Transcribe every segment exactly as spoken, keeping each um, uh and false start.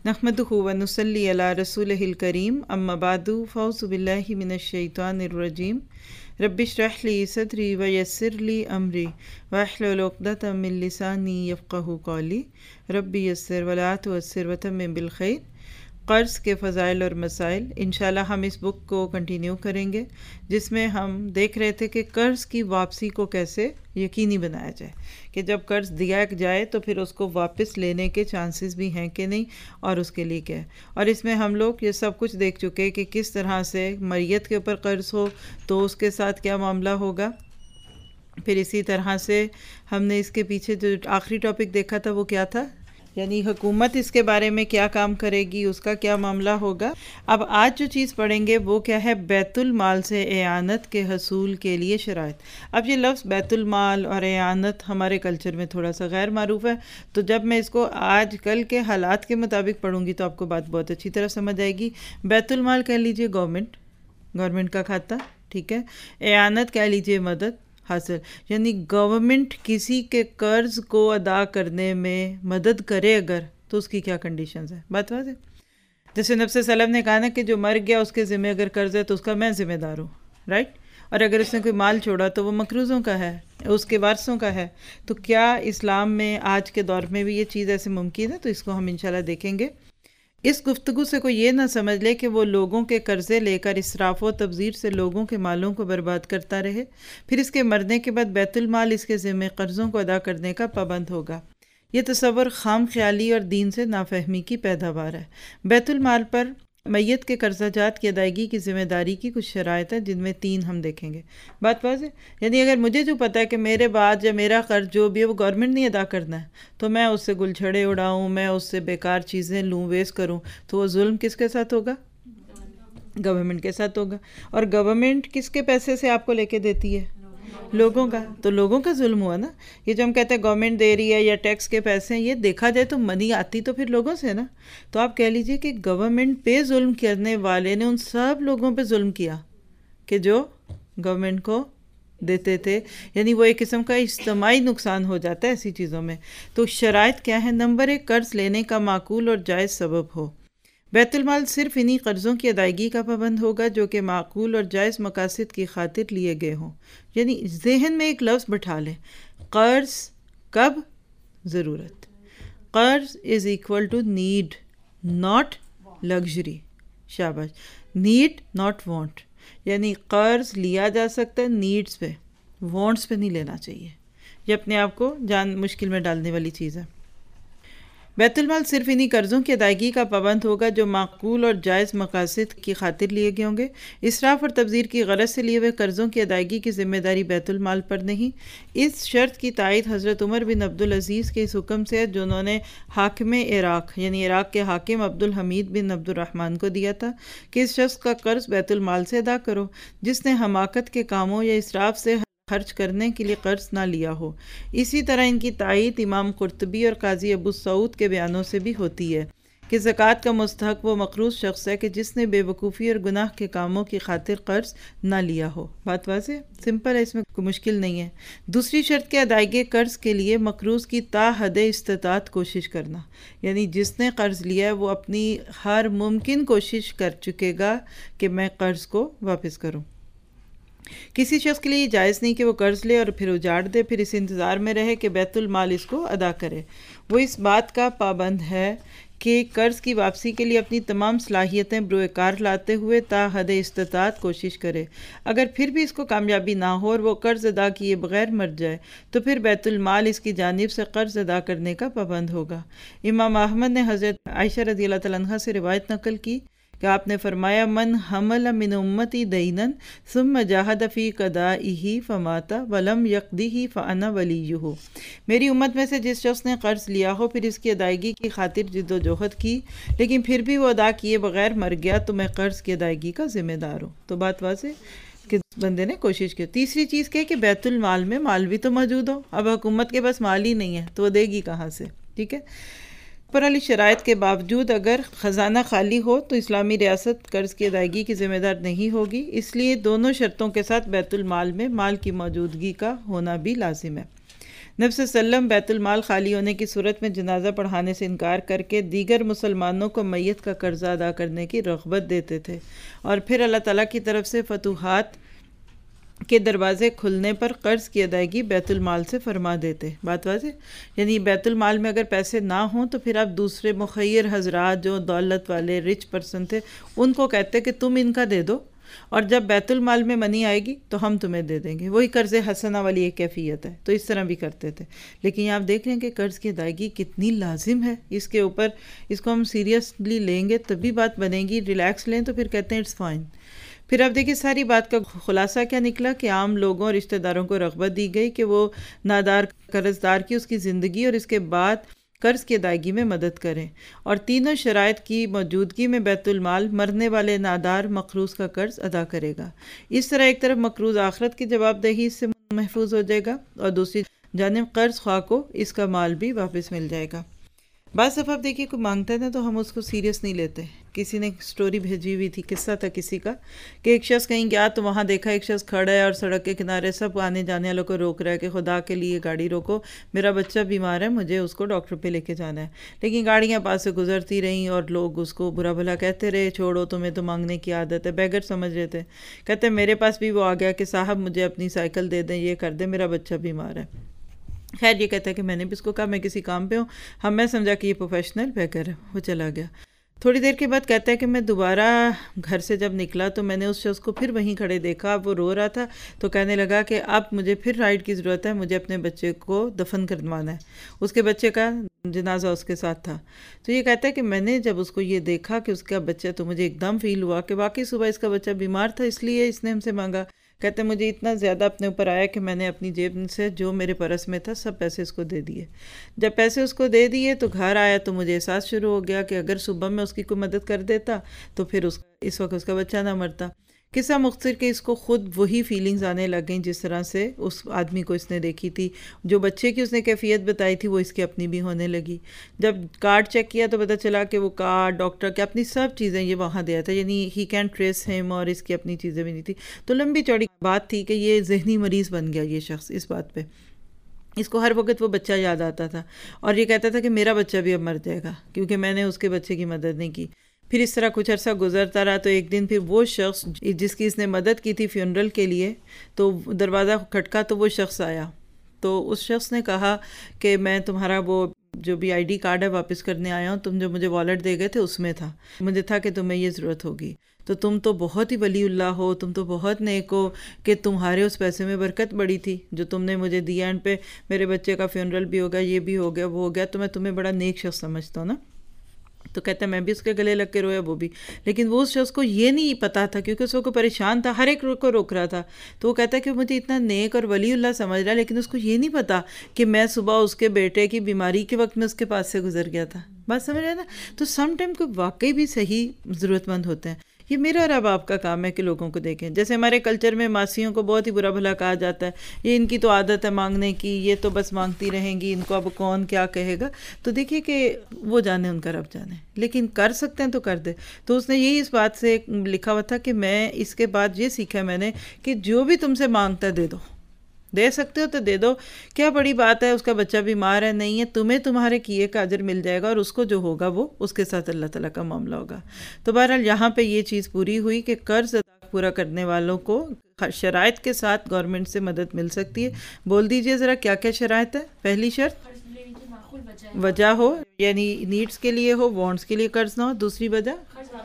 نحمدہ ونصلی علی رسولہ الکریم اما بعد فاعوذ باللہ من الشیطان الرجیم رب اشرح لی صدری ویسر لی امری واحلل عقدۃ من لسانی یفقہوا قولی رب یسر ولا تعسر وتمم بالخیر۔ قرض کے فضائل اور مسائل، انشاءاللہ ہم اس بک کو کنٹینیو کریں گے، جس میں ہم دیکھ رہے تھے کہ قرض کی واپسی کو کیسے یقینی بنایا جائے، کہ جب قرض دیا جائے تو پھر اس کو واپس لینے کے چانسز بھی ہیں کہ نہیں، اور اس کے لیے کیا ہے۔ اور اس میں ہم لوگ یہ سب کچھ دیکھ چکے کہ کس طرح سے میت کے اوپر قرض ہو تو اس کے ساتھ کیا معاملہ ہوگا۔ پھر اسی طرح سے ہم نے اس کے پیچھے جو آخری ٹاپک دیکھا تھا وہ کیا تھا، یعنی حکومت اس کے بارے میں کیا کام کرے گی، اس کا کیا معاملہ ہوگا۔ اب آج جو چیز پڑھیں گے وہ کیا ہے، بیت المال سے اعانت کے حصول کے لیے شرائط۔ اب یہ لفظ بیت المال اور اعانت ہمارے کلچر میں تھوڑا سا غیر معروف ہے، تو جب میں اس کو آج کل کے حالات کے مطابق پڑھوں گی تو آپ کو بات بہت اچھی طرح سمجھ آئے گی۔ بیت المال کہہ لیجئے گورنمنٹ گورنمنٹ کا کھاتا، ٹھیک ہے۔ اعانت کہہ لیجئے مدد حاصل، یعنی گورنمنٹ کسی کے قرض کو ادا کرنے میں مدد کرے اگر، تو اس کی کیا کنڈیشنز ہیں، بات واضح ہے۔ جیسے نبی صلی اللہ علیہ وسلم نے کہا نا کہ جو مر گیا اس کے ذمہ اگر قرض ہے تو اس کا میں ذمہ دار ہوں، رائٹ۔ اور اگر اس نے کوئی مال چھوڑا تو وہ مقروضوں کا ہے، اس کے وارثوں کا ہے۔ تو کیا اسلام میں آج کے دور میں بھی یہ چیز ایسے ممکن ہے؟ تو اس کو ہم انشاءاللہ دیکھیں گے۔ اس گفتگو سے کوئی یہ نہ سمجھ لے کہ وہ لوگوں کے قرضے لے کر اسراف و تبذیر سے لوگوں کے مالوں کو برباد کرتا رہے، پھر اس کے مرنے کے بعد بیت المال اس کے ذمہ قرضوں کو ادا کرنے کا پابند ہوگا۔ یہ تصور خام خیالی اور دین سے نافہمی کی پیداوار ہے۔ بیت المال پر میت کے قرضہ جات کی ادائیگی کی ذمہ داری کی کچھ شرائط ہیں، جن میں تین ہم دیکھیں گے۔ بات واضح، یعنی اگر مجھے جو پتہ ہے کہ میرے بعد یا میرا قرض جو بھی ہے وہ گورنمنٹ نہیں ادا کرنا ہے، تو میں اس سے گل چھڑے اڑاؤں، میں اس سے بیکار چیزیں لوں، ویسٹ کروں، تو وہ ظلم کس کے ساتھ ہوگا؟ گورنمنٹ کے ساتھ ہوگا۔ اور گورنمنٹ کس کے پیسے سے آپ کو لے کے دیتی ہے؟ لوگوں کا۔ تو لوگوں کا ظلم ہوا نا۔ یہ جو ہم کہتے ہیں گورنمنٹ دے رہی ہے یا ٹیکس کے پیسے ہیں، یہ دیکھا جائے تو منی آتی تو پھر لوگوں سے نا۔ تو آپ کہہ لیجئے کہ گورنمنٹ پہ ظلم کرنے والے نے ان سب لوگوں پہ ظلم کیا کہ جو گورنمنٹ کو دیتے تھے، یعنی وہ ایک قسم کا اجتماعی نقصان ہو جاتا ہے ایسی چیزوں میں۔ تو شرائط کیا ہے؟ نمبر ایک، قرض لینے کا معقول اور جائز سبب ہو۔ بیت المال صرف انہی قرضوں کی ادائیگی کا پابند ہوگا جو کہ معقول اور جائز مقاصد کی خاطر لیے گئے ہوں۔ یعنی ذہن میں ایک لفظ بٹھا لیں، قرض کب؟ ضرورت۔ قرض is equal to need, not luxury. شاباش، نیڈ ناٹ وانٹ، یعنی قرض لیا جا سکتا ہے نیڈز پہ، وانٹس پہ نہیں لینا چاہیے۔ یہ اپنے آپ کو جان مشکل میں ڈالنے والی چیز ہے۔ بیت المال صرف انہی قرضوں کی ادائیگی کا پابند ہوگا جو معقول اور جائز مقاصد کی خاطر لیے گئے ہوں گے۔ اسراف اور تبذیر کی غرض سے لیے ہوئے قرضوں کی ادائیگی کی ذمہ داری بیت المال پر نہیں۔ اس شرط کی تائید حضرت عمر بن عبدالعزیز کے اس حکم سے ہے جو انہوں نے حاکم عراق یعنی عراق کے حاکم عبدالحمید بن عبد الرحمن کو دیا تھا کہ اس شخص کا قرض بیت المال سے ادا کرو جس نے حماقت کے کاموں یا اسراف سے خرچ کرنے کے لیے قرض نہ لیا ہو۔ اسی طرح ان کی تائید امام قرطبی اور قاضی ابو سعود کے بیانوں سے بھی ہوتی ہے کہ زکوٰۃ کا مستحق وہ مقروض شخص ہے کہ جس نے بے وقوفی اور گناہ کے کاموں کی خاطر قرض نہ لیا ہو۔ بات واضح، سمپل ہے، اس میں کوئی مشکل نہیں ہے۔ دوسری شرط کے ادائیگی قرض کے لیے مقروض کی تا حد استطاعت کوشش کرنا، یعنی جس نے قرض لیا ہے وہ اپنی ہر ممکن کوشش کر چکے گا کہ میں قرض کو واپس کروں۔ کسی شخص کے لیے یہ جائز نہیں کہ وہ قرض لے اور پھر اجاڑ دے، پھر اس انتظار میں رہے کہ بیت المال اس کو ادا کرے۔ وہ اس بات کا پابند ہے کہ قرض کی واپسی کے لیے اپنی تمام صلاحیتیں بروئے کار لاتے ہوئے تا حد استطاعت کوشش کرے۔ اگر پھر بھی اس کو کامیابی نہ ہو اور وہ قرض ادا کیے بغیر مر جائے تو پھر بیت المال اس کی جانب سے قرض ادا کرنے کا پابند ہوگا۔ امام احمد نے حضرت عائشہ رضی اللہ تعالیٰ عنہا سے روایت نقل کی کہ آپ نے فرمایا، من حمل من امتی دینا ثم جاہد فی قضائہ فمات ولم یقضہ فانا ولیہ۔ میری امت میں سے جس شخص نے قرض لیا ہو پھر اس کی ادائیگی کی خاطر جد و جہد کی لیکن پھر بھی وہ ادا کیے بغیر مر گیا تو میں قرض کی ادائیگی کا ذمہ دار ہوں۔ تو بات واضح کہ بندے نے کوشش کی۔ تیسری چیز کیا کہ بیت المال میں مال بھی تو موجود ہو۔ اب حکومت کے پاس مال ہی نہیں ہے تو وہ دے گی کہاں سے، ٹھیک ہے۔ پر علی شرائط کے باوجود اگر خزانہ خالی ہو تو اسلامی ریاست قرض کی ادائیگی کی ذمہ دار نہیں ہوگی، اس لیے دونوں شرطوں کے ساتھ بیت المال میں مال کی موجودگی کا ہونا بھی لازم ہے۔ نبی صلی اللہ علیہ وسلم بیت المال خالی ہونے کی صورت میں جنازہ پڑھانے سے انکار کر کے دیگر مسلمانوں کو میت کا قرضہ ادا کرنے کی رغبت دیتے تھے، اور پھر اللہ تعالیٰ کی طرف سے فتوحات کے دروازے کھلنے پر قرض کی ادائیگی بیت المال سے فرما دیتے۔ بات واضح؟ یعنی بیت المال میں اگر پیسے نہ ہوں تو پھر آپ دوسرے مخیر حضرات جو دولت والے رچ پرسن تھے ان کو کہتے کہ تم ان کا دے دو، اور جب بیت المال میں منی آئے گی تو ہم تمہیں دے دیں گے۔ وہی قرض حسنہ والی ایک کیفیت ہے، تو اس طرح بھی کرتے تھے۔ لیکن آپ دیکھ رہے ہیں کہ قرض کی ادائیگی کتنی لازم ہے، اس کے اوپر اس کو ہم سیریسلی لیں گے تبھی بات بنے گی، ریلیکس لیں تو پھر کہتے ہیں اٹس فائن۔ پھر اب دیکھیں ساری بات کا خلاصہ کیا نکلا کہ عام لوگوں اور رشتہ داروں کو رغبت دی گئی کہ وہ نادار قرض دار کی اس کی زندگی اور اس کے بعد قرض کی ادائیگی میں مدد کریں، اور تینوں شرائط کی موجودگی میں بیت المال مرنے والے نادار مقروض کا قرض ادا کرے گا۔ اس طرح ایک طرف مقروض آخرت کی جواب دہی سے محفوظ ہو جائے گا، اور دوسری جانب قرض خواہ کو اس کا مال بھی واپس مل جائے گا۔ بعض دفعہ آپ دیکھیے کوئی مانگتا ہے نا تو ہم اس کو سیریس نہیں لیتے۔ کسی نے سٹوری بھیجی ہوئی تھی، قصہ تھا کسی کا کہ ایک شخص کہیں گیا تو وہاں دیکھا ایک شخص کھڑا ہے اور سڑک کے کنارے سب آنے جانے والوں کو روک رہا ہے کہ خدا کے لیے گاڑی روکو، میرا بچہ بیمار ہے، مجھے اس کو ڈاکٹر پہ لے کے جانا ہے۔ لیکن گاڑیاں پاس سے گزرتی رہیں اور لوگ اس کو برا بھلا کہتے رہے، چھوڑو تمہیں تو مانگنے کی عادت ہے، بیگر سمجھ رہے تھے۔ کہتے میرے پاس بھی وہ آ گیا کہ صاحب مجھے اپنی سائیکل دے دیں، یہ کر دیں، میرا بچہ بیمار ہے۔ خیر یہ کہتا ہے کہ میں نے بھی اس کو کہا میں کسی کام پہ ہوں، ہم میں سمجھا کہ یہ پروفیشنل بیگر ہے، وہ چلا گیا۔ تھوڑی دیر کے بعد کہتا ہے کہ میں دوبارہ گھر سے جب نکلا تو میں نے اس شخص کو پھر وہیں کھڑے دیکھا، وہ رو رہا تھا، تو کہنے لگا کہ اب مجھے پھر رائڈ کی ضرورت ہے، مجھے اپنے بچے کو دفن کروانا ہے۔ اس کے بچے کا جنازہ اس کے ساتھ تھا۔ تو یہ کہتا ہے کہ میں نے جب اس کو یہ دیکھا کہ اس کا بچہ، تو مجھے ایک دم فیل ہوا کہ واقعی صبح اس کا بچہ بیمار تھا، اس لیے اس نے ہم سے مانگا۔ کہتے ہیں مجھے اتنا زیادہ اپنے اوپر آیا کہ میں نے اپنی جیب سے جو میرے پرس میں تھا سب پیسے اس کو دے دیے۔ جب پیسے اس کو دے دیے تو گھر آیا تو مجھے احساس شروع ہو گیا کہ اگر صبح میں اس کی کوئی مدد کر دیتا تو پھر اس اس وقت اس کا بچہ نہ مرتا۔ قصہ مختصر کہ اس کو خود وہی فیلنگز آنے لگ گئیں جس طرح سے اس آدمی کو اس نے دیکھی تھی، جو بچے کی اس نے کیفیت بتائی تھی وہ اس کی اپنی بھی ہونے لگی۔ جب کارڈ چیک کیا تو پتہ چلا کہ وہ کارڈ، ڈاکٹر کی اپنی سب چیزیں یہ وہاں دیا تھا، یعنی ہی کین ٹریس ہیم، اور اس کی اپنی چیزیں بھی نہیں تھی۔ تو لمبی چوڑی بات تھی کہ یہ ذہنی مریض بن گیا یہ شخص اس بات پہ، اس کو ہر وقت وہ بچہ یاد آتا تھا، اور یہ کہتا تھا کہ میرا بچہ بھی اب مر جائے گا کیونکہ میں نے اس کے بچے کی مدد نہیں کی۔ پھر اس طرح کچھ عرصہ گزرتا رہا تو ایک دن پھر وہ شخص جس کی اس نے مدد کی تھی فیونرل کے لیے، تو دروازہ کھٹکا تو وہ شخص آیا۔ تو اس شخص نے کہا کہ میں تمہارا وہ جو بھی آئی ڈی کارڈ ہے واپس کرنے آیا ہوں، تم جو مجھے والٹ دے گئے تھے اس میں تھا، مجھے تھا کہ تمہیں یہ ضرورت ہوگی، تو تم تو بہت ہی ولی اللہ ہو، تم تو بہت نیک ہو کہ تمہارے اس پیسے میں برکت بڑی تھی جو تم نے مجھے دیا، اینڈ پہ میرے بچے کا فیونرل بھی ہو گیا، یہ بھی ہو گیا، وہ ہو گیا، تو میں تمہیں بڑا نیک شخص سمجھتا ہوں نا۔ تو کہتا ہے میں بھی اس کے گلے لگ کے رویا، وہ بھی، لیکن وہ اس شخص کو یہ نہیں پتا تھا کیونکہ اس کو پریشان تھا، ہر ایک کو روک رہا تھا، تو وہ کہتا ہے کہ مجھے اتنا نیک اور ولی اللہ سمجھ رہا ہے، لیکن اس کو یہ نہیں پتا کہ میں صبح اس کے بیٹے کی بیماری کے وقت میں اس کے پاس سے گزر گیا تھا۔ بات سمجھ رہے ہیں نا؟ تو سم ٹائم کو واقعی بھی صحیح ضرورت مند ہوتے ہیں۔ یہ میرا اور اب آپ کا کام ہے کہ لوگوں کو دیکھیں۔ جیسے ہمارے کلچر میں ماسیوں کو بہت ہی برا بھلا کہا جاتا ہے، یہ ان کی تو عادت ہے مانگنے کی، یہ تو بس مانگتی رہیں گی، ان کو اب کون کیا کہے گا۔ تو دیکھیے کہ وہ جانے ان کا رب جانے، لیکن کر سکتے ہیں تو کر دے۔ تو اس نے یہی اس بات سے لکھا ہوا تھا کہ میں اس کے بعد یہ سیکھا میں نے کہ جو بھی تم سے مانگتا ہے دے دو، دے سکتے ہو تو دے دو، کیا بڑی بات ہے، اس کا بچہ بیمار ہے، نہیں ہے، تمہیں تمہارے کیے کا اجر مل جائے گا، اور اس کو جو ہوگا وہ اس کے ساتھ اللہ تعالیٰ کا معاملہ ہوگا۔ تو بہرحال یہاں پہ یہ چیز پوری ہوئی کہ قرض ادا پورا کرنے والوں کو شرائط کے ساتھ گورنمنٹ سے مدد مل سکتی ہے۔ بول دیجئے ذرا کیا کیا شرائط ہے۔ پہلی شرط وجہ ہو، یعنی نیڈس کے لیے ہو، وانٹس کے لیے قرض نہ ہو۔ دوسری وجہ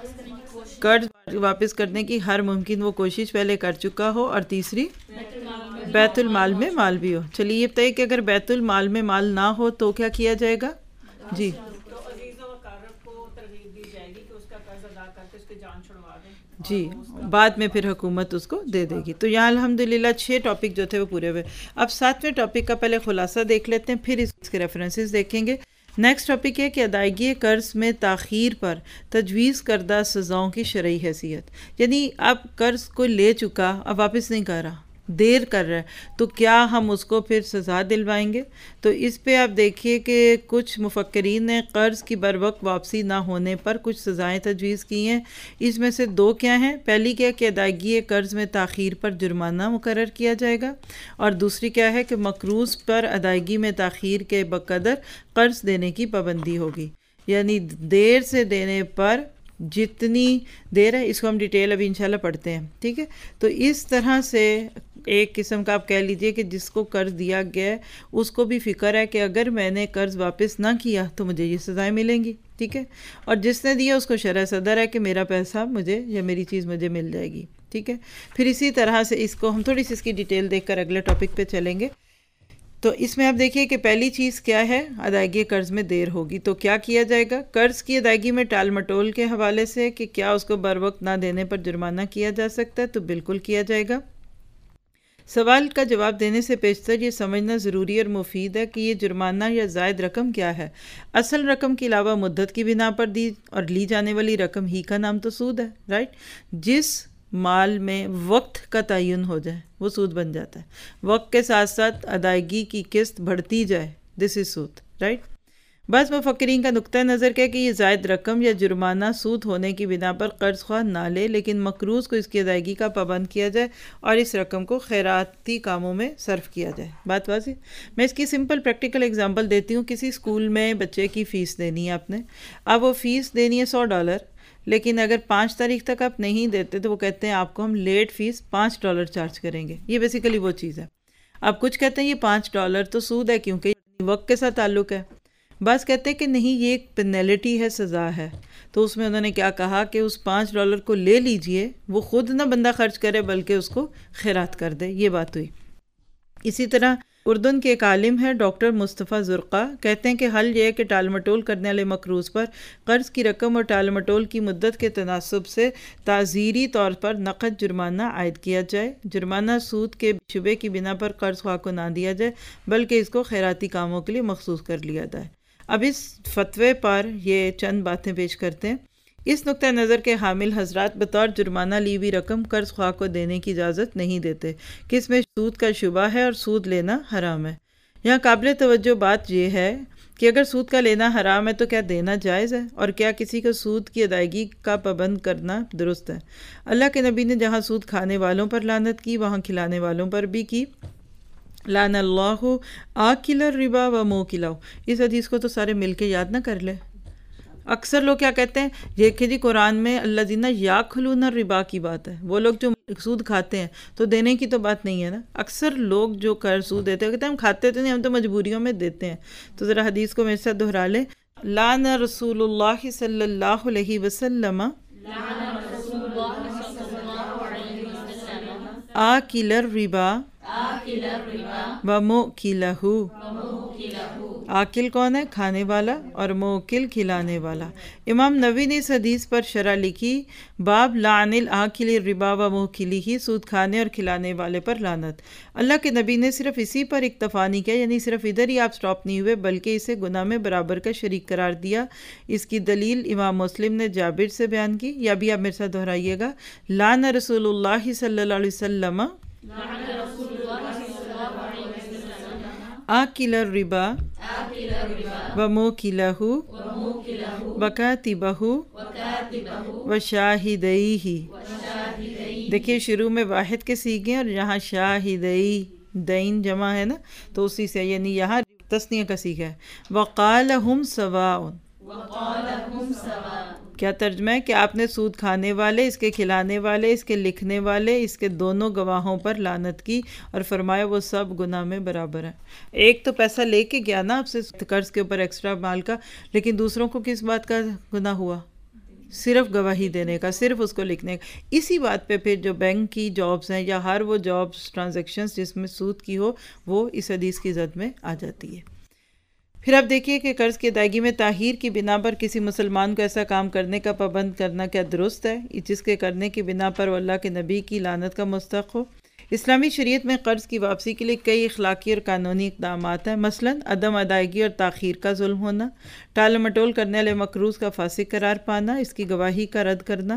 قرض واپس کرنے کی ہر ممکن وہ کوشش پہلے کر چکا ہو، اور تیسری بیت المال میں مال بھی ہو۔ چلیے یہ بتائیے کہ اگر بیت المال میں مال نہ ہو تو کیا کیا جائے گا؟ جی جی بعد میں پھر حکومت اس کو دے دے گی۔ تو یہاں الحمدللہ چھ ٹاپک جو تھے وہ پورے ہوئے۔ اب ساتویں ٹاپک کا پہلے خلاصہ دیکھ لیتے ہیں، پھر اس کے ریفرنسز دیکھیں گے۔ نیکسٹ ٹاپک ہے کہ ادائیگی قرض میں تاخیر پر تجویز کردہ سزاؤں کی شرعی حیثیت، یعنی اب قرض کو لے چکا اب واپس نہیں کر رہا، دیر کر رہا ہے تو کیا ہم اس کو پھر سزا دلوائیں گے؟ تو اس پہ آپ دیکھیے کہ کچھ مفکرین نے قرض کی بروقت واپسی نہ ہونے پر کچھ سزائیں تجویز کی ہیں۔ اس میں سے دو کیا ہیں؟ پہلی کیا کہ ادائیگی قرض میں تاخیر پر جرمانہ مقرر کیا جائے گا، اور دوسری کیا ہے کہ مقروض پر ادائیگی میں تاخیر کے بقدر قرض دینے کی پابندی ہوگی، یعنی دیر سے دینے پر جتنی دیر ہے، اس کو ہم ڈیٹیل ابھی انشاءاللہ پڑھتے ہیں، ٹھیک ہے؟ تو اس طرح سے ایک قسم کا آپ کہہ لیجئے کہ جس کو قرض دیا گیا ہے اس کو بھی فکر ہے کہ اگر میں نے قرض واپس نہ کیا تو مجھے یہ سزائیں ملیں گی، ٹھیک ہے؟ اور جس نے دیا اس کو شرح صدر ہے کہ میرا پیسہ مجھے یا میری چیز مجھے مل جائے گی، ٹھیک ہے؟ پھر اسی طرح سے اس کو ہم تھوڑی سی اس کی ڈیٹیل دیکھ کر اگلے ٹاپک پہ چلیں گے۔ تو اس میں آپ دیکھیے کہ پہلی چیز کیا ہے؟ ادائیگی قرض میں دیر ہوگی تو کیا کیا جائے گا؟ قرض کی ادائیگی میں ٹال مٹول کے حوالے سے کہ کیا اس کو بر وقت نہ دینے پر جرمانہ کیا جا سکتا ہے، تو بالکل کیا جائے گا۔ سوال کا جواب دینے سے پیشتر یہ سمجھنا ضروری اور مفید ہے کہ یہ جرمانہ یا زائد رقم کیا ہے۔ اصل رقم کے علاوہ مدت کی بنا پر دی اور لی جانے والی رقم ہی کا نام تو سود ہے، رائٹ؟ جس مال میں وقت کا تعین ہو جائے وہ سود بن جاتا ہے، وقت کے ساتھ ساتھ ادائیگی کی قسط بڑھتی جائے، دس از سود، رائٹ؟ بعض مفکرین کا نقطہ نظر کیا کہ یہ زائد رقم یا جرمانہ سود ہونے کی بنا پر قرض خواہ نہ لے، لیکن مقروض کو اس کی ادائیگی کا پابند کیا جائے اور اس رقم کو خیراتی کاموں میں صرف کیا جائے۔ بات واضح؟ میں اس کی سمپل پریکٹیکل اگزامپل دیتی ہوں۔ کسی اسکول میں بچے کی فیس دینی ہے آپ نے، اب وہ فیس دینی ہے سو ڈالر، لیکن اگر پانچ تاریخ تک آپ نہیں دیتے تو وہ کہتے ہیں آپ کو ہم لیٹ فیس پانچ ڈالر چارج کریں گے۔ یہ بیسیکلی وہ چیز ہے۔ اب کچھ کہتے ہیں یہ پانچ ڈالر تو سود ہے کیونکہ وقت کے ساتھ تعلق ہے، بعض کہتے ہیں کہ نہیں یہ ایک پینلٹی ہے، سزا ہے۔ تو اس میں انہوں نے کیا کہا کہ اس پانچ ڈالر کو لے لیجئے، وہ خود نہ بندہ خرچ کرے بلکہ اس کو خیرات کر دے، یہ بات ہوئی۔ اسی طرح اردن کے ایک عالم ہے ڈاکٹر مصطفیٰ زرقا، کہتے ہیں کہ حل یہ ہے کہ ٹال مٹول کرنے والے مقروض پر قرض کی رقم اور ٹال مٹول کی مدت کے تناسب سے تعزیری طور پر نقد جرمانہ عائد کیا جائے۔ جرمانہ سود کے شبے کی بنا پر قرض خواہ کو نہ دیا جائے بلکہ اس کو خیراتی کاموں کے لیے مخصوص کر لیا جائے۔ اب اس فتوے پر یہ چند باتیں پیش کرتے ہیں۔ اس نقطہ نظر کے حامل حضرات بطور جرمانہ لی ہوئی رقم قرض خواہ کو دینے کی اجازت نہیں دیتے کہ اس میں سود کا شبہ ہے اور سود لینا حرام ہے۔ یہاں قابل توجہ بات یہ ہے کہ اگر سود کا لینا حرام ہے تو کیا دینا جائز ہے، اور کیا کسی کو سود کی ادائیگی کا پابند کرنا درست ہے؟ اللہ کے نبی نے جہاں سود کھانے والوں پر لعنت کی وہاں کھلانے والوں پر بھی کی۔ لعن اللہ آکل الربا و موکلہ۔ اس حدیث کو تو سارے مل کے یاد نہ کر لے۔ اکثر لوگ کیا کہتے ہیں، دیکھیں جی قرآن میں الذین یاکلون الربا کی بات ہے، وہ لوگ جو سود کھاتے ہیں تو دینے کی تو بات نہیں ہے نا۔ اکثر لوگ جو کر سود دیتے ہیں کہتے ہیں ہم کھاتے تو نہیں، ہم تو مجبوریوں میں دیتے ہیں۔ تو ذرا حدیث کو میرے ساتھ دہرا لیں۔ لعن رسول اللہ صلی اللہ علیہ وسلم آکل الربا و موکلہ۔ آکل کون ہے؟ کھانے والا، اور موکل کھلانے والا۔ امام نووی نے اس حدیث پر شرح لکھی، باب لعن الآکل الربا و موکلہ، سود کھانے اور کھلانے والے پر لعنت۔ اللہ کے نبی نے صرف اسی پر اکتفا نہیں کیا، یعنی صرف ادھر ہی آپ سٹاپ نہیں ہوئے بلکہ اسے گناہ میں برابر کا شریک قرار دیا۔ اس کی دلیل امام مسلم نے جابر سے بیان کی، یا بھی آپ میرے ساتھ دہرائیے گا، لعن رسول اللہ صلی اللہ علیہ وسلم آکل الربا و موکلہ و کاتبہ و شاہدیہ۔ دیکھیے شروع میں واحد کے سیغے اور یہاں شاہدی، دین جمع ہے نا، تو اسی سے یعنی یہاں تثنیہ کا سیغہ ہے۔ وقالہم سواء، کیا ترجمہ ہے کہ آپ نے سود کھانے والے، اس کے کھلانے والے، اس کے لکھنے والے، اس کے دونوں گواہوں پر لعنت کی اور فرمایا وہ سب گناہ میں برابر ہیں۔ ایک تو پیسہ لے کے گیا نا آپ سے قرض کے اوپر ایکسٹرا مال کا، لیکن دوسروں کو کس بات کا گناہ ہوا؟ صرف گواہی دینے کا، صرف اس کو لکھنے کا۔ اسی بات پہ پھر جو بینک کی جابز ہیں یا ہر وہ جابز ٹرانزیکشنز جس میں سود کی ہو، وہ اس حدیث کی زد میں آ جاتی ہے۔ پھر آپ دیکھیے کہ قرض کی ادائیگی میں تاخیر کی بنا پر کسی مسلمان کو ایسا کام کرنے کا پابند کرنا کیا درست ہے جس کے کرنے کی بنا پر وہ اللہ کے نبی کی لعنت کا مستحق ہو؟ اسلامی شریعت میں قرض کی واپسی کے لیے کئی اخلاقی اور قانونی اقدامات ہیں، مثلاً عدم ادائیگی اور تاخیر کا ظلم ہونا، ٹال مٹول کرنے والے مقروض کا فاسق قرار پانا، اس کی گواہی کا رد کرنا،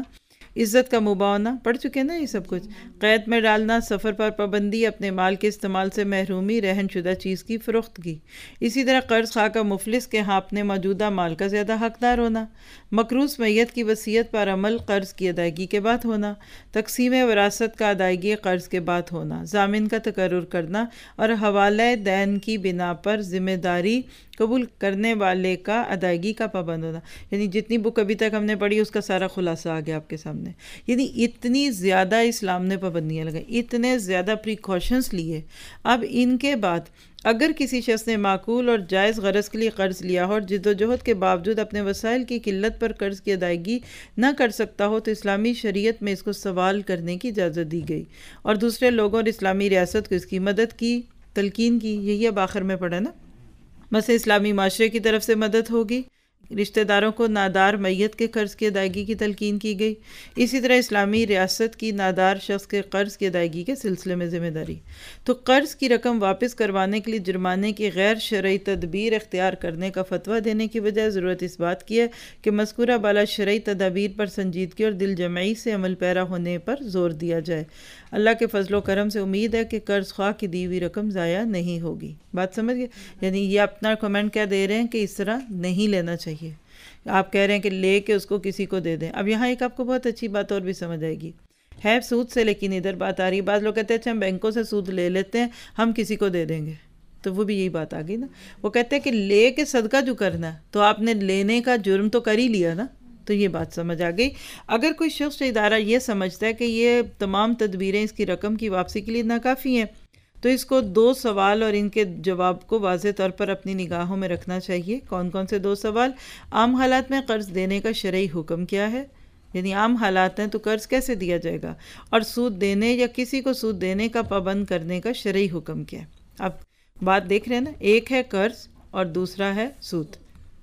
عزت کا مباح ہونا، پڑھ چکے نا یہ سب کچھ، قید میں ڈالنا، سفر پر پابندی، اپنے مال کے استعمال سے محرومی، رہن شدہ چیز کی فروختگی۔ اسی طرح قرض خواہ کا مفلس کے ہاں اپنے موجودہ مال کا زیادہ حقدار ہونا، مقروض میت کی وصیت پر عمل قرض کی ادائیگی کے بعد ہونا، تقسیم وراثت کا ادائیگی قرض کے بعد ہونا، ضامن کا تقرر کرنا اور حوالہ دین کی بنا پر ذمہ داری قبول کرنے والے کا ادائیگی کا پابند ہونا۔ یعنی جتنی بک ابھی تک ہم نے پڑھی اس کا سارا خلاصہ آ گیا آپ کے سامنے۔ یعنی اتنی زیادہ اسلام نے پابندیاں لگائی، اتنے زیادہ پریکاشنز لیے۔ اب ان کے بعد اگر کسی شخص نے معقول اور جائز غرض کے لیے قرض لیا ہو اور جد و جہد کے باوجود اپنے وسائل کی قلت پر قرض کی ادائیگی نہ کر سکتا ہو تو اسلامی شریعت میں اس کو سوال کرنے کی اجازت دی گئی اور دوسرے لوگوں اور اسلامی ریاست کو اس کی مدد کی تلقین کی۔ یہی اب آخر میں پڑھا نا، مثلا اسلامی معاشرے کی طرف سے مدد ہوگی، رشتہ داروں کو نادار میت کے قرض کی ادائیگی کی تلقین کی گئی، اسی طرح اسلامی ریاست کی نادار شخص کے قرض کی ادائیگی کے سلسلے میں ذمہ داری۔ تو قرض کی رقم واپس کروانے کے لیے جرمانے کی غیر شرعی تدبیر اختیار کرنے کا فتویٰ دینے کی بجائے ضرورت اس بات کی ہے کہ مذکورہ بالا شرعی تدابیر پر سنجیدگی اور دل جمعی سے عمل پیرا ہونے پر زور دیا جائے۔ اللہ کے فضل و کرم سے امید ہے کہ قرض خواہ کی دی ہوئی رقم ضائع نہیں ہوگی۔ بات سمجھ گئے؟ یعنی یہ اپنا کمنٹ کیا دے رہے ہیں کہ اس طرح نہیں لینا چاہیے۔ آپ کہہ رہے ہیں کہ لے کے اس کو کسی کو دے دیں۔ اب یہاں ایک آپ کو بہت اچھی بات اور بھی سمجھ آئے گی، ہے سود سے لیکن ادھر بات آ رہی ہے۔ بعض لوگ کہتے ہیں اچھا ہم بینکوں سے سود لے لیتے ہیں، ہم کسی کو دے دیں گے، تو وہ بھی یہی بات آ گئی نا۔ وہ کہتے ہیں کہ لے کے صدقہ جو کرنا ہے تو آپ نے لینے کا جرم تو کر ہی لیا نا، تو یہ بات سمجھ آ گئی۔ اگر کوئی شخص ادارہ یہ سمجھتا ہے کہ یہ تمام تدبیریں اس کی رقم کی واپسی کے لیے ناکافی ہیں تو اس کو دو سوال اور ان کے جواب کو واضح طور پر اپنی نگاہوں میں رکھنا چاہیے۔ کون کون سے دو سوال؟ عام حالات میں قرض دینے کا شرعی حکم کیا ہے؟ یعنی عام حالات ہیں تو قرض کیسے دیا جائے گا؟ اور سود دینے یا کسی کو سود دینے کا پابند کرنے کا شرعی حکم کیا ہے؟ اب بات دیکھ رہے ہیں نا، ایک ہے قرض اور دوسرا ہے سود۔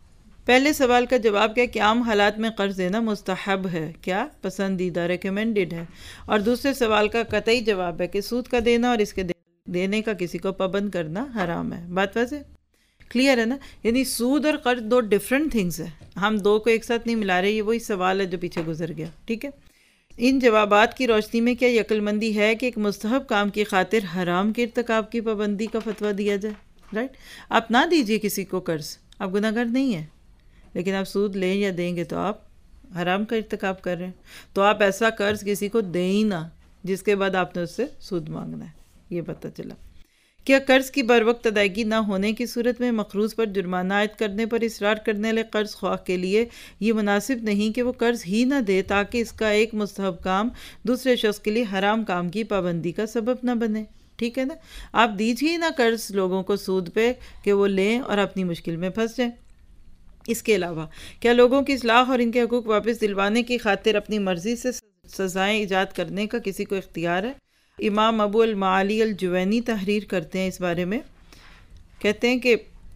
پہلے سوال کا جواب کیا کہ عام حالات میں قرض دینا مستحب ہے، کیا پسندیدہ، ریکمینڈڈ ہے، اور دوسرے سوال کا قطعی جواب ہے کہ سود کا دینا اور اس کے دینے کا کسی کو پابند کرنا حرام ہے۔ بات ویسے کلیئر ہے نا؟ یعنی سود اور قرض دو ڈیفرنٹ تھنگز ہیں، ہم دو کو ایک ساتھ نہیں ملا رہے، یہ وہی سوال ہے جو پیچھے گزر گیا، ٹھیک ہے؟ ان جوابات کی روشنی میں کیا یہ عقل مندی ہے کہ ایک مستحب کام کی خاطر حرام کے ارتکاب کی پابندی کا فتویٰ دیا جائے؟ رائٹ، آپ نہ دیجئے کسی کو قرض، آپ گناہ گار نہیں ہیں، لیکن آپ سود لیں یا دیں گے تو آپ حرام کا ارتکاب کر رہے ہیں۔ تو آپ ایسا قرض کسی کو دیں ہی نہ جس کے بعد آپ نے اس سے سود مانگنا ہے۔ یہ پتہ چلا۔ کیا قرض کی بر وقت ادائیگی نہ ہونے کی صورت میں مقروض پر جرمانہ عائد کرنے پر اصرار کرنے والے قرض خواہ کے لیے یہ مناسب نہیں کہ وہ قرض ہی نہ دے تاکہ اس کا ایک مستحب کام دوسرے شخص کے لیے حرام کام کی پابندی کا سبب نہ بنے؟ ٹھیک ہے نا؟ آپ دیجیے نہ قرض لوگوں کو سود پہ کہ وہ لیں اور اپنی مشکل میں پھنس جائیں۔ اس کے علاوہ کیا لوگوں کی اصلاح اور ان کے حقوق واپس دلوانے کی خاطر اپنی مرضی سے سزائیں ایجاد کرنے کا کسی کو اختیار ہے؟ امام ابو المعالی الجوینی تحریر کرتے ہیں اس بارے میں، کہتے ہیں کہ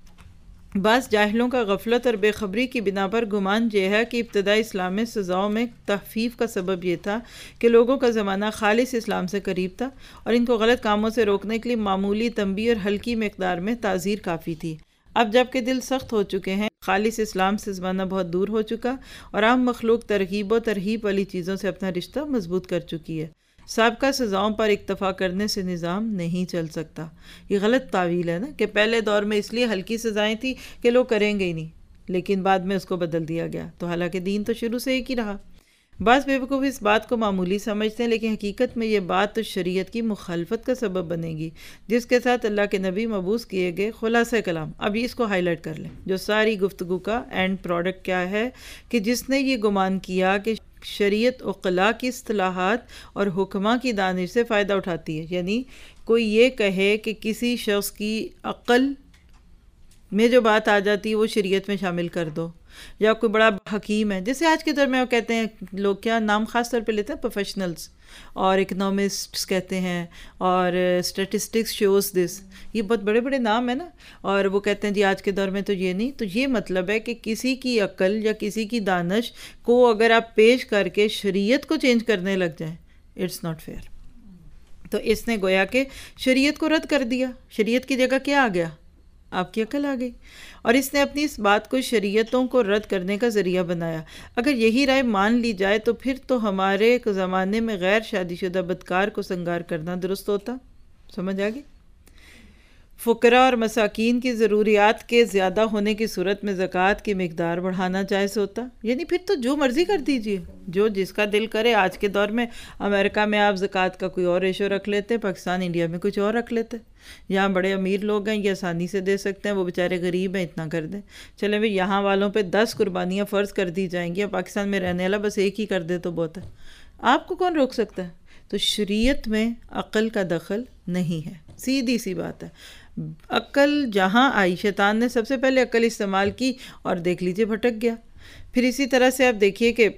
بعض جاہلوں کا غفلت اور بے خبری کی بنا پر گمان یہ ہے کہ ابتدائی اسلام میں سزاؤں میں تخفیف کا سبب یہ تھا کہ لوگوں کا زمانہ خالص اسلام سے قریب تھا اور ان کو غلط کاموں سے روکنے کے لیے معمولی تنبیہ اور ہلکی مقدار میں تعزیر کافی تھی۔ اب جب کہ دل سخت ہو چکے ہیں، خالص اسلام سے زمانہ بہت دور ہو چکا اور عام مخلوق ترغیب و ترہیب والی چیزوں سے اپنا رشتہ مضبوط کر چکی ہے، سابقہ سزاؤں پر اکتفا کرنے سے نظام نہیں چل سکتا۔ یہ غلط تعویل ہے نا کہ پہلے دور میں اس لیے ہلکی سزائیں تھیں کہ لوگ کریں گے ہی نہیں، لیکن بعد میں اس کو بدل دیا گیا، تو حالانکہ دین تو شروع سے ایک ہی رہا۔ بعض بیوقوف اس بات کو معمولی سمجھتے ہیں، لیکن حقیقت میں یہ بات تو شریعت کی مخالفت کا سبب بنے گی جس کے ساتھ اللہ کے نبی مبعوث کیے گئے خلاصہ کلام۔ اب اس کو ہائی لائٹ کر لیں، جو ساری گفتگو کا اینڈ پروڈکٹ کیا ہے کہ جس نے یہ گمان کیا کہ شریعت عقلاء کی اصطلاحات اور حکماں کی دانش سے فائدہ اٹھاتی ہے، یعنی کوئی یہ کہے کہ کسی شخص کی عقل میں جو بات آ جاتی ہے وہ شریعت میں شامل کر دو، یا کوئی بڑا حکیم ہے، جیسے آج کے دور میں وہ کہتے ہیں لوگ کیا نام خاص طور پہ لیتے ہیں، پروفیشنلز اور اکنامسٹس کہتے ہیں، اور اسٹیٹسٹکس شوز دس، یہ بہت بڑے بڑے نام ہیں نا، اور وہ کہتے ہیں جی آج کے دور میں تو یہ نہیں، تو یہ مطلب ہے کہ کسی کی عقل یا کسی کی دانش کو اگر آپ پیش کر کے شریعت کو چینج کرنے لگ جائیں، اٹس ناٹ فیئر۔ تو اس نے گویا کہ شریعت کو رد کر دیا، شریعت کی جگہ کیا آ گیا؟ آپ کی عقل آ گئی، اور اس نے اپنی اس بات کو شریعتوں کو رد کرنے کا ذریعہ بنایا۔ اگر یہی رائے مان لی جائے تو پھر تو ہمارے زمانے میں غیر شادی شدہ بدکار کو سنگار کرنا درست ہوتا۔ سمجھ آ گئی؟ فقراء اور مساکین کی ضروریات کے زیادہ ہونے کی صورت میں زکوٰۃ کی مقدار بڑھانا جائز ہوتا۔ یعنی پھر تو جو مرضی کر دیجئے، جو جس کا دل کرے۔ آج کے دور میں امریکہ میں آپ زکوٰۃ کا کوئی اور ریشو رکھ لیتے، پاکستان انڈیا میں کچھ اور رکھ لیتے۔ یہاں بڑے امیر لوگ ہیں، یہ آسانی سے دے سکتے ہیں، وہ بیچارے غریب ہیں، اتنا کر دیں۔ چلیں بھی یہاں والوں پہ دس قربانیاں فرض کر دی جائیں گی، پاکستان میں رہنے والا بس ایک ہی کر دے تو بہت ہے۔ آپ کو کون روک سکتا ہے؟ تو شریعت میں عقل کا دخل نہیں ہے، سیدھی سی بات ہے۔ عقل جہاں آئی، شیطان نے سب سے پہلے عقل استعمال کی اور دیکھ لیجئے بھٹک گیا۔ پھر اسی طرح سے آپ دیکھیے کہ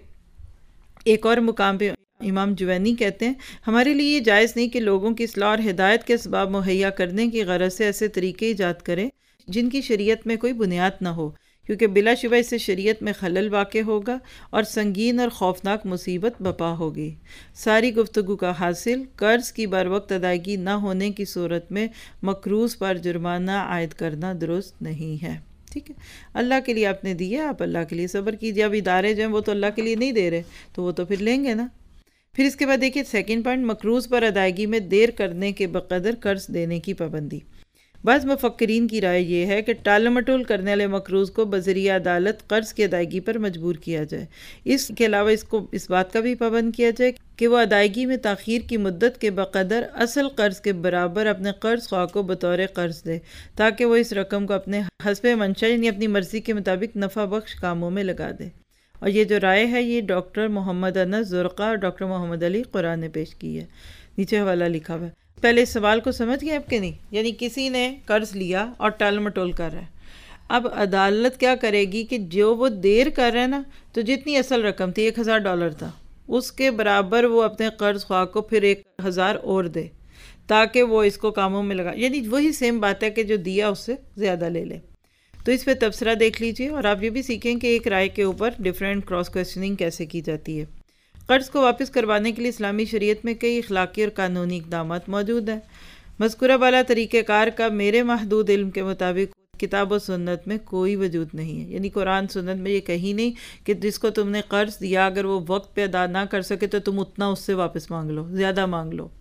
ایک اور مقام پہ امام جوینی کہتے ہیں، ہمارے لیے یہ جائز نہیں کہ لوگوں کی اصلاح اور ہدایت کے اسباب مہیا کرنے کی غرض سے ایسے طریقے ایجاد کریں جن کی شریعت میں کوئی بنیاد نہ ہو، کیونکہ بلا شبہ اس سے شریعت میں خلل واقع ہوگا اور سنگین اور خوفناک مصیبت بپا ہوگی۔ ساری گفتگو کا حاصل قرض کی بر وقت ادائیگی نہ ہونے کی صورت میں مقروض پر جرمانہ عائد کرنا درست نہیں ہے۔ ٹھیک ہے، اللہ کے لیے آپ نے دیے، آپ اللہ کے لیے صبر کیجیے۔ اب ادارے جو ہیں وہ تو اللہ کے لیے نہیں دے رہے، تو وہ تو پھر لیں گے نا۔ پھر اس کے بعد دیکھیے سیکنڈ پوائنٹ، مقروض پر ادائیگی میں دیر کرنے کے بقدر قرض دینے کی پابندی۔ بعض مفکرین کی رائے یہ ہے کہ ٹال مٹول کرنے والے مقروض کو بذریعہ عدالت قرض کی ادائیگی پر مجبور کیا جائے۔ اس کے علاوہ اس کو اس بات کا بھی پابند کیا جائے کہ وہ ادائیگی میں تاخیر کی مدت کے بقدر اصل قرض کے برابر اپنے قرض خواہ کو بطور قرض دے، تاکہ وہ اس رقم کو اپنے حسب منشا یعنی اپنی مرضی کے مطابق نفع بخش کاموں میں لگا دے۔ اور یہ جو رائے ہے یہ ڈاکٹر محمد انس زرقا اور ڈاکٹر محمد علی قرآن نے پیش کی ہے، نیچے حوالہ لکھا ہوا ہے۔ پہلے اس سوال کو سمجھ گئے آپ کے نہیں؟ یعنی کسی نے قرض لیا اور ٹال مٹول کر رہا ہے، اب عدالت کیا کرے گی کہ جو وہ دیر کر رہا ہے نا، تو جتنی اصل رقم تھی ایک ہزار ڈالر تھا، اس کے برابر وہ اپنے قرض خواہ کو پھر ایک ہزار اور دے، تاکہ وہ اس کو کاموں میں لگا، یعنی وہی سیم بات ہے کہ جو دیا اس سے زیادہ لے لے۔ تو اس پہ تبصرہ دیکھ لیجئے، اور آپ یہ بھی سیکھیں کہ ایک رائے کے اوپر ڈیفرنٹ کراس کویسچننگ کیسے کی جاتی ہے۔ قرض کو واپس کروانے کے لیے اسلامی شریعت میں کئی اخلاقی اور قانونی اقدامات موجود ہیں۔ مذکورہ بالا طریقہ کار کا میرے محدود علم کے مطابق کتاب و سنت میں کوئی وجود نہیں ہے، یعنی قرآن سنت میں یہ کہیں نہیں کہ جس کو تم نے قرض دیا اگر وہ وقت پہ ادا نہ کر سکے تو تم اتنا اس سے واپس مانگ لو، زیادہ مانگ لو۔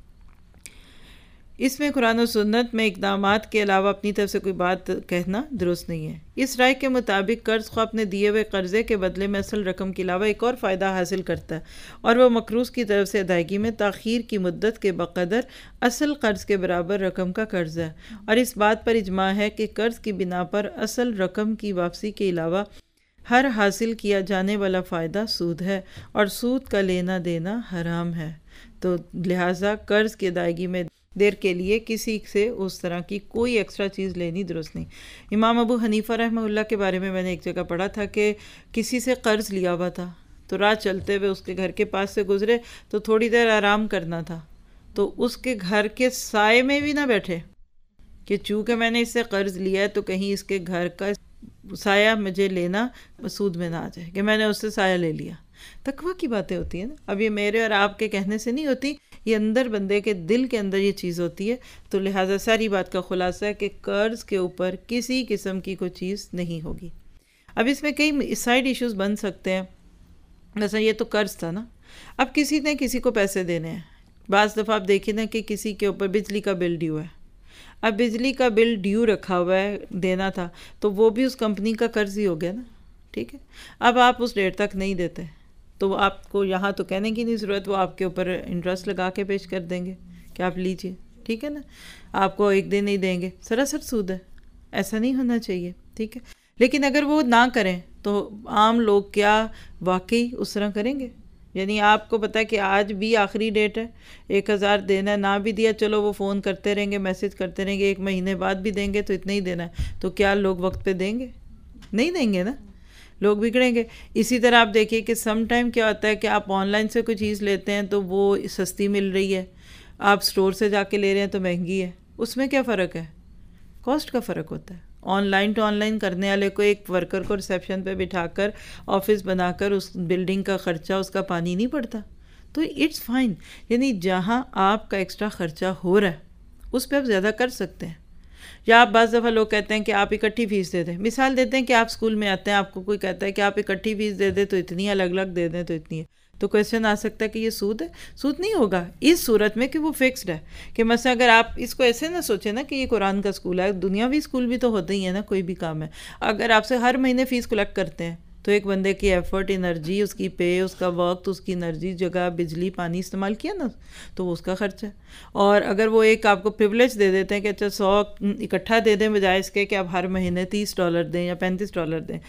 اس میں قرآن و سنت میں اقدامات کے علاوہ اپنی طرف سے کوئی بات کہنا درست نہیں ہے۔ اس رائے کے مطابق قرض خواہ اپنے دیے ہوئے قرضے کے بدلے میں اصل رقم کے علاوہ ایک اور فائدہ حاصل کرتا ہے، اور وہ مقروض کی طرف سے ادائیگی میں تاخیر کی مدت کے بقدر اصل قرض کے برابر رقم کا قرض ہے، اور اس بات پر اجماع ہے کہ قرض کی بنا پر اصل رقم کی واپسی کے علاوہ ہر حاصل کیا جانے والا فائدہ سود ہے، اور سود کا لینا دینا حرام ہے۔ تو لہٰذا قرض کی ادائیگی میں دیر کے لیے کسی سے اس طرح کی کوئی ایکسٹرا چیز لینی درست نہیں۔ امام ابو حنیفہ رحمہ اللہ کے بارے میں میں نے ایک جگہ پڑھا تھا کہ کسی سے قرض لیا ہوا تھا، تو راہ چلتے ہوئے اس کے گھر کے پاس سے گزرے تو تھوڑی دیر آرام کرنا تھا، تو اس کے گھر کے سائے میں بھی نہ بیٹھے کہ چونکہ میں نے اس سے قرض لیا ہے تو کہیں اس کے گھر کا سایہ مجھے لینا سود میں نہ آ جائے کہ میں نے اس سے سایہ لے لیا۔ تقویٰ کی باتیں ہوتی ہیں نا، اب یہ میرے اور آپ کے کہنے سے نہیں ہوتی، یہ اندر بندے کے دل کے اندر یہ چیز ہوتی ہے۔ تو لہٰذا ساری بات کا خلاصہ ہے کہ قرض کے اوپر کسی قسم کی کوئی چیز نہیں ہوگی۔ اب اس میں کئی سائیڈ ایشوز بن سکتے ہیں، جیسا یہ تو قرض تھا نا، اب کسی نے کسی کو پیسے دینے ہیں، بعض دفعہ آپ دیکھیں نا کہ کسی کے اوپر بجلی کا بل ڈیو ہے، اب بجلی کا بل ڈیو رکھا ہوا ہے، دینا تھا، تو وہ بھی اس کمپنی کا قرض ہی ہو گیا نا، ٹھیک ہے۔ اب آپ اس ڈیٹ تک نہیں دیتے تو آپ کو یہاں تو کہنے کی نہیں ضرورت، وہ آپ کے اوپر انٹرسٹ لگا کے پیش کر دیں گے کہ آپ لیجئے، ٹھیک ہے نا، آپ کو ایک دن نہیں دیں گے، سراسر سود ہے، ایسا نہیں ہونا چاہیے، ٹھیک ہے۔ لیکن اگر وہ نہ کریں تو عام لوگ کیا واقعی اس طرح کریں گے؟ یعنی آپ کو پتہ ہے کہ آج بھی آخری ڈیٹ ہے، ایک ہزار دینا ہے، نہ بھی دیا چلو وہ فون کرتے رہیں گے، میسج کرتے رہیں گے، ایک مہینے بعد بھی دیں گے تو اتنا ہی دینا ہے، تو کیا لوگ وقت پہ دیں گے؟ نہیں دیں گے نا، لوگ بگڑیں گے۔ اسی طرح آپ دیکھیے کہ سم ٹائم کیا ہوتا ہے کہ آپ آن لائن سے کوئی چیز لیتے ہیں تو وہ سستی مل رہی ہے، آپ سٹور سے جا کے لے رہے ہیں تو مہنگی ہے، اس میں کیا فرق ہے؟ کاسٹ کا فرق ہوتا ہے۔ Online to online کرنے والے کو ایک ورکر کو ریسیپشن پہ بٹھا کر آفس بنا کر اس بلڈنگ کا خرچہ اس کا پانی نہیں پڑتا، تو اٹس فائن، یعنی جہاں آپ کا ایکسٹرا خرچہ ہو رہا ہے اس پہ آپ زیادہ کر سکتے ہیں۔ یا آپ بعض دفعہ لوگ کہتے ہیں کہ آپ اکٹھی فیس دے دیں، مثال دیتے ہیں کہ آپ اسکول میں آتے ہیں، آپ کو کوئی کہتا ہے کہ آپ اکٹھی فیس دے دیں تو اتنی، الگ الگ دے دیں تو اتنی ہے، تو کویشچن آ سکتا ہے کہ یہ سود ہے؟ سود نہیں ہوگا اس صورت میں کہ وہ فکسڈ ہے، کہ مثلا اگر آپ اس کو ایسے نہ سوچیں نا کہ یہ قرآن کا اسکول ہے، دنیاوی اسکول بھی تو ہوتے ہی ہیں نا، کوئی بھی کام ہے، اگر آپ سے ہر مہینے فیس کلیکٹ کرتے ہیں تو ایک بندے کی ایفرٹ، انرجی، اس کی پے، اس کا وقت، اس کی انرجی، جگہ، بجلی، پانی استعمال کیا نا، تو وہ اس کا خرچ ہے۔ اور اگر وہ ایک آپ کو پریولیج دے دیتے ہیں کہ اچھا سو اکٹھا دے دیں بجائے اس کے کہ آپ ہر مہینے تیس ڈالر دیں یا پینتیس ڈالر دیں،